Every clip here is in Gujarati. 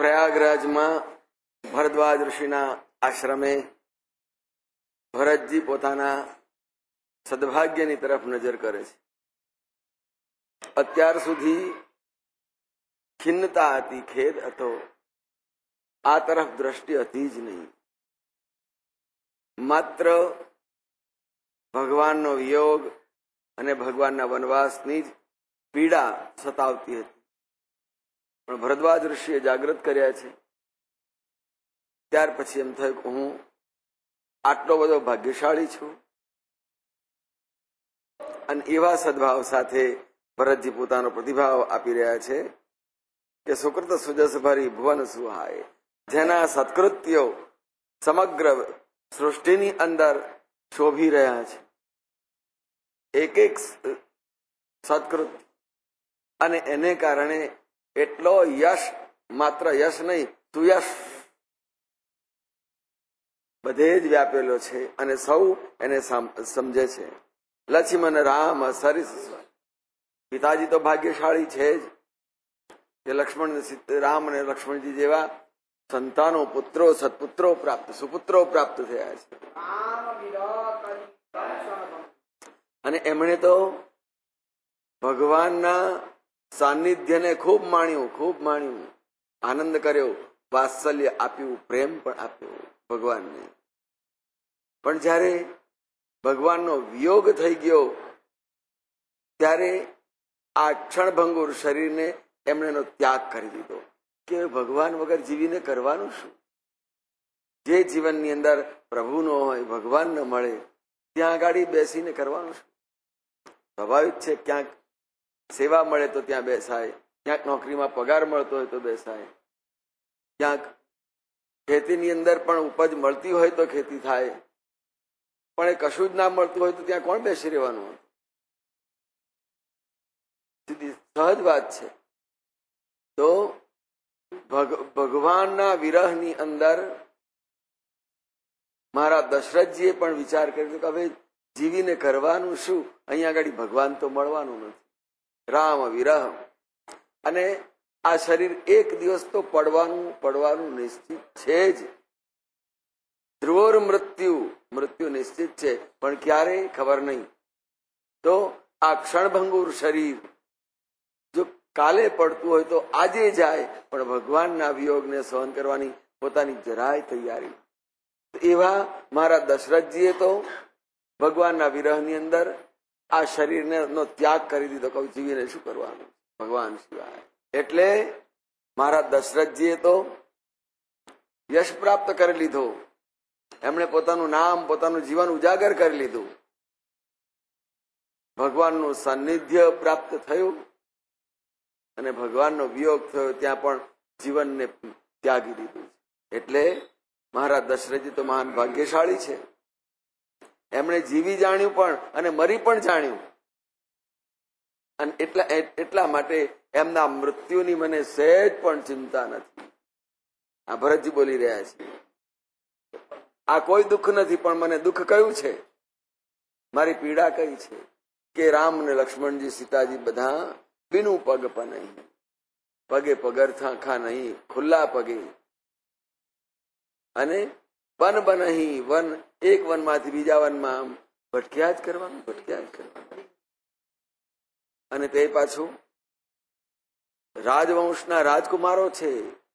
પ્રયાગરાજમાં ભરદ્વાજ ઋષિના આશ્રમે ભરતજી પોતાના સદભાગ્યની તરફ નજર કરે છે. અત્યાર સુધી ખિન્નતા હતી, ખેદ હતો, આ તરફ દ્રષ્ટિ હતી જ નહીં. માત્ર ભગવાનનો વિયોગ અને ભગવાનના વનવાસની જ પીડા સતાવતી હતી. પણ ભરદ્વાજ ઋષિએ જાગૃત કર્યા છે. ત્યાર પછી એમ થયું કે હું આટલો બધો ભાગ્યશાળી છું. અને એવા સદભાવ સાથે ભરતજી પોતાનો પ્રતિભાવ આપી રહ્યા છે કે સુકૃત સુજસ ભરી ભુવન સુહાય, જેના સત્કૃત્યો સમગ્ર સૃષ્ટિની અંદર શોભી રહ્યા છે. એક એક સત્કૃત, અને એને કારણે એટલો યશ, માત્ર યશ નહીં, સુયશ બધે જ વ્યાપેલો છે અને સૌ એને સમજે છે. લક્ષ્મણ રામ સરિસ, પિતાજી તો ભાગ્યશાળી છે જ કે લક્ષ્મણ રામ અને લક્ષ્મણજી જેવા સંતાનો, પુત્રો, સત્પુત્રો પ્રાપ્ત, સુપુત્રો પ્રાપ્ત થયા છે. અને એમણે તો ભગવાનના સાનિધ્યને ખૂબ માણ્યું, આનંદ કર્યો, વાત્સલ્ય આપ્યું, પ્રેમ પણ આપ્યો ભગવાનને. પણ જ્યારે ભગવાનનો વિયોગ થઈ ગયો ત્યારે આ ક્ષણભંગુર શરીરને એમણે એનો ત્યાગ કરી દીધો કે ભગવાન વગર જીવીને કરવાનું શું? જે જીવનની અંદર પ્રભુ ન હોય, ભગવાન ન મળે, ત્યાં આગળ બેસીને કરવાનું શું? સ્વાભાવિક છે, ક્યાંક સેવા મળે તો ત્યાં બેસાય, ક્યાંક નોકરીમાં પગાર મળતો હોય તો બેસાય, ક્યાંક ખેતીની અંદર પણ ઉપજ મળતી હોય તો ખેતી થાય, પણ એ કશું જ ના મળતું હોય તો ત્યાં કોણ બેસી રહેવાનું? સીધી સહજ વાત છે. તો ભગવાનના વિરહની અંદર મારા દશરથજીએ પણ વિચાર કર્યો કે હવે જીવીને કરવાનું શું? અહીંયા આગળ ભગવાન તો મળવાનું નથી. રામ વિરહ, અને આ શરીર એક દિવસ તો પડવાનું નિશ્ચિત છે જ. ધ્રુવોર મૃત્યુ નિશ્ચિત છે, પણ ક્યારે ખબર નહીં. તો આ ક્ષણભંગુર શરીર જો કાલે પડતું હોય તો આજે જાય, પણ ભગવાનના વિયોગને સહન કરવાની પોતાની જરાય તૈયારી. એવા મારા દશરથજીએ તો ભગવાનના વિરહની અંદર આ શરીરને નો ત્યાગ કરી દીધો. કહું જીવીને શું કરવાનું ભગવાન સિવાય? એટલે મારા દશરથજીએ તો યશ પ્રાપ્ત કરી લીધો. એમણે પોતાનું નામ, પોતાનું જીવન ઉજાગર કરી લીધું. ભગવાનનું સાનિધ્ય પ્રાપ્ત થયું અને ભગવાનનો વિયોગ થયો, ત્યાં પણ જીવનને ત્યાગી દીધું. એટલે મહારાજ દશરથજી તો મહાન ભાગ્યશાળી છે. એમણે જીવી જાણ્યું પણ અને મરી પણ જાણ્યું. અને એટલા માટે એમના મૃત્યુની મને સહેજ પણ ચિંતા નથી. આ ભરતજી બોલી રહ્યા છે, આ કોઈ દુઃખ નથી, પણ મને દુઃખ કયું છે, મારી પીડા કઈ છે કે રામ ને લક્ષ્મણજી, સીતાજી બધા બીનું પગ પણ નહીં, પગે પગરથા ખા નહીં, ખુલ્લા પગે, અને વન બનહી વન, એક વનમાંથી બીજા વનમાં આમ ભટક્યા જ કરવાનું. અને તે પાછું રાજવંશના રાજકુમારો છે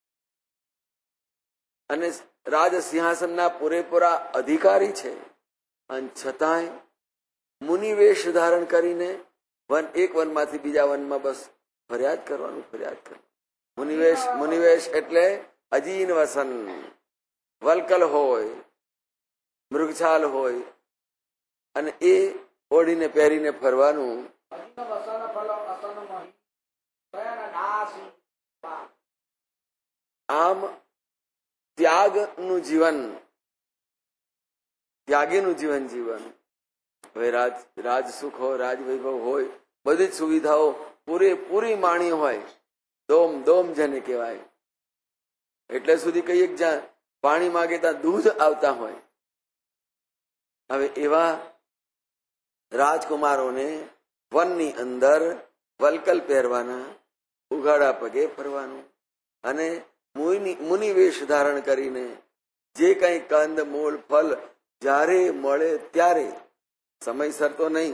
અને રાજ સિંહાસનના પૂરેપૂરા અધિકારી છે, અને છતાંય મુનિવેશ ધારણ કરીને એક વનમાંથી બીજા વનમાં બસ ફરિયાદ કરવાનું. મુનિવેશ એટલે અજીન વસન, વલકલ હોય, મૃગછાલ હોય, અને એ ઓઢીને પહેરીને ફરવાનું. આમ ત્યાગીનું જીવન. હવે રાજ સુખ હોય, રાજવૈભવ હોય, બધી જ સુવિધાઓ પૂરી માણી હોય, દોમ જેને કહેવાય. એટલે સુધી કહીએ જ્યાં પાણી માગે ત્યાં દૂધ આવતા હોય. હવે એવા રાજકુમારોને વનની અંદર વલકલ પહેરવાના, ઉઘાડા પગે ફરવાનું, અને મુનિ વેશ ધારણ કરીને જે કઈ કંદ મૂળ ફલ જ્યારે મળે ત્યારે, સમયસર તો નહીં,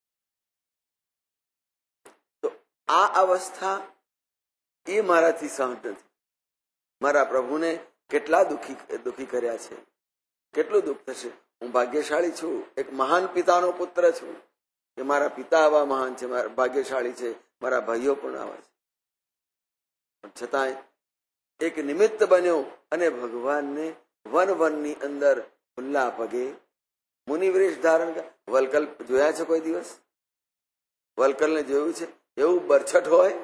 તો આ અવસ્થા એ મારાથી સહન નથી. મારા પ્રભુને કેટલા દુઃખી કર્યા છે, કેટલું દુઃખ થશે. હું ભાગ્યશાળી છું, એક મહાન પિતાનો પુત્ર છું, કે મારા પિતા આવા મહાન છે, મારા ભાગ્યશાળી છે, મારા ભાઈઓ પણ આવા છે. પણ છતાંય એક નિમિત્ત બન્યો અને ભગવાનને વનની અંદર ખુલ્લા પગે મુનિવ્રેશ ધારણ. વલકલ જોયા છે કોઈ દિવસ? વલકલને જોયું છે? એવું બરછટ હોય,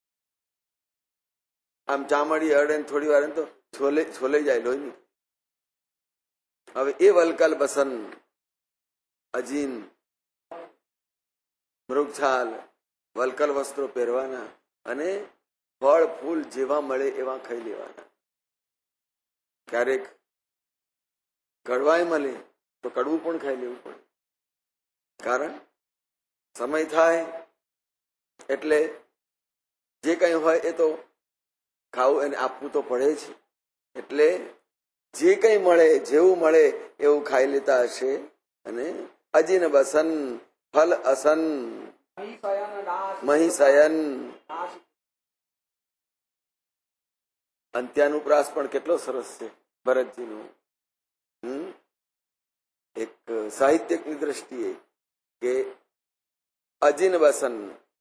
આમ ચામડી અડે થોડી વાર તો છોલાઈ જાય લોહી. હવે એ વલકલ બસન અજીન મૃગછાલ વલકલ વસ્ત્રો પહેરવાના અને ફળ ફૂલ જેવા મળે એવા ખાઈ લેવાના. ક્યારેક કડવાય મળે તો કડવું પણ ખાઈ લેવું પડે, કારણ સમય થાય એટલે જે કઈ હોય એ તો ખાવું એને આપવું તો પડે જ. એટલે જે કઈ મળે જેવું મળે એવું ખાઈ લેતા હશે. અને અજીન બસન ફલ અસન મહીશયન. અંત્યાનુપ્રાસ પણ કેટલો સરસ છે ભરતજીનું. એક સાહિત્યની દ્રષ્ટિએ કે અજીન બસન,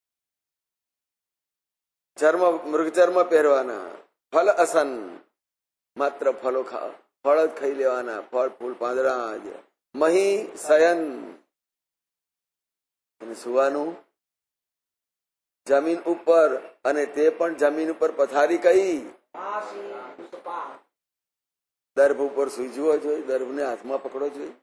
મૃગચર્મ પહેરવાના, ફલ અસન, માત્ર ફળ જ ખાઈ લેવાના, ફળ ફૂલ પાંદડા જ. મહી શયન, અને સુવાનું જમીન ઉપર, અને તે પણ જમીન ઉપર પથારી કઈ દર્ભ ઉપર સુઈ જવો જોઈએ. દર્ભને હાથમાં પકડવો જોઈએ,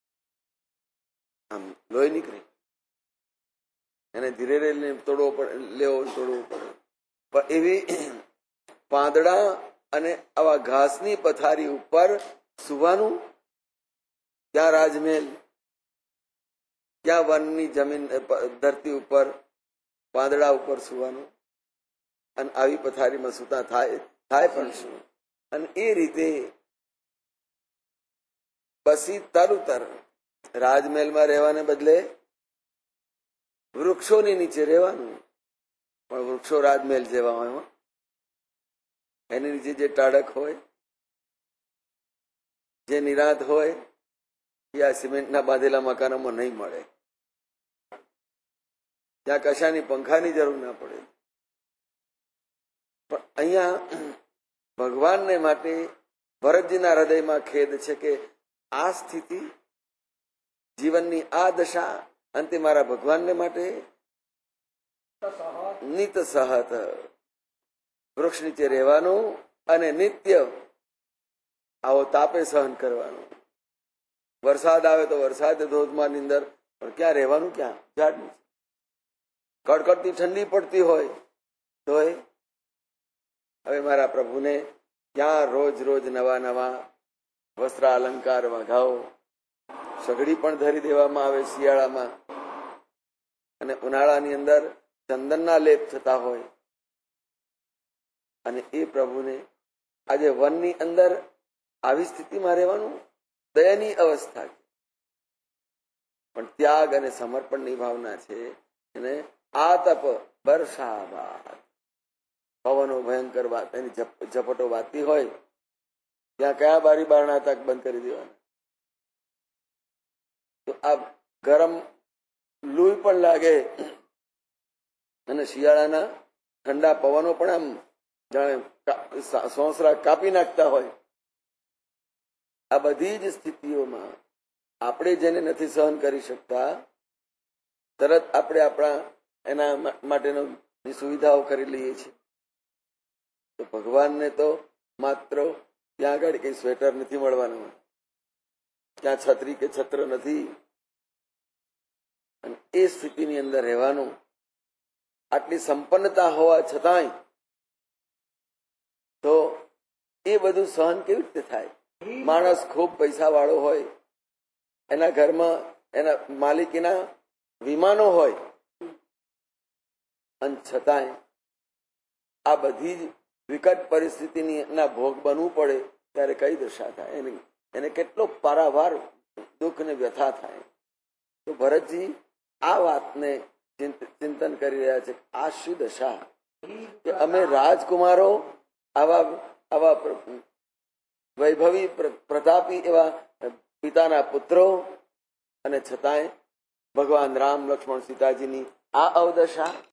આમ લોહી નીકળે, એને ધીરે ધીરે તોડવો પડે, લેવો તોડવો પડે. પણ એવી પાંદડા અને આવા ઘાસની પથારી ઉપર સુવાનું. ત્યાં રાજમહેલ, ત્યાં વનની જમીન ધરતી ઉપર પાંદડા ઉપર સુવાનું, અને આવી પથારીમાં સુતા થાય પણ શું. અને એ રીતે બસી તરુતર રાજમહેલમાં રહેવાને બદલે વૃક્ષોની નીચે રહેવાનું. પણ વૃક્ષો રાજમહેલ જેવા હોય, એની નીચે જે ટાળક હોય, જે નિરાંત હોય, એ આ સિમેન્ટના બાંધેલા મકાનોમાં નહીં મળે. ત્યાં કશાની પંખાની જરૂર ના પડે. પણ અહીંયા ભગવાનને માટે ભરતજીના હૃદયમાં ખેદ છે કે આ સ્થિતિ, જીવનની આ દશા, અંતે મારા ભગવાનને માટે નિત સહત વૃક્ષ નીચે રહેવાનું અને નિત્ય આવો તાપે સહન કરવાનું. વરસાદ આવે તો વરસાદ ધોધમારની અંદર, પણ ક્યાં રહેવાનું? ક્યાં? ઝાડ નીચે. કડકડતી ઠંડી પડતી હોય તોય હવે મારા પ્રભુને ક્યાં રોજ રોજ નવા નવા વસ્ત્ર અલંકાર વઘાવો, સગડી પણ ધરી દેવામાં આવે શિયાળામાં, અને ઉનાળાની અંદર ચંદનના લેપ થતા હોય. અને એ પ્રભુને આજે વનની અંદર આવી સ્થિતિમાં રહેવાનું દયનીય અવસ્થા છે. પણ ત્યાગ અને સમર્પણની ભાવના છે. અને આ તપ વર્ષા બાદ પવનો ભયંકર વાત, એની ઝપટો વાતી હોય, ત્યાં કયા બારી બારણા તક બંધ કરી દેવાના. તો આ ગરમ લૂ પણ લાગે, અને શિયાળાના ઠંડા પવનો પણ આમ જાણે સોંસરા કાપી નાખતા હોય. આ બધી જ સ્થિતિઓમાં આપણે જેને નથી સહન કરી શકતા, તરત આપણે આપણા એના માટેનો સુવિધાઓ કરી લઈએ છીએ. તો ભગવાનને તો માત્ર ત્યાં આગળ કઈ સ્વેટર નથી મળવાનું, ત્યાં છત્રી કે છત્ર નથી. અને એ સ્થિતિની અંદર રહેવાનું, આટલી સંપન્નતા હોવા છતાંય તો એ બધું સહન કેવી રીતે થાય? માણસ ખૂબ પૈસા વાળો હોય, એના ઘરમાં એના માલિકીના વિમાનો હોય, અને છતાંય આ બધી જ વિકટ પરિસ્થિતિની ના ભોગ બનવું પડે ત્યારે કઈ દશા થાય, એને કેટલો પારાવાર દુઃખ ને વ્યથા થાય. તો ભરતજી આ વાતને ચિંતન કરી રહ્યા છે. આ શું દશા કે અમે રાજકુમારો આવા વૈભવી પ્રતાપી એવા પિતાના પુત્રો, અને છતાંય ભગવાન રામ લક્ષ્મણ સીતાજીની આ અવદશા.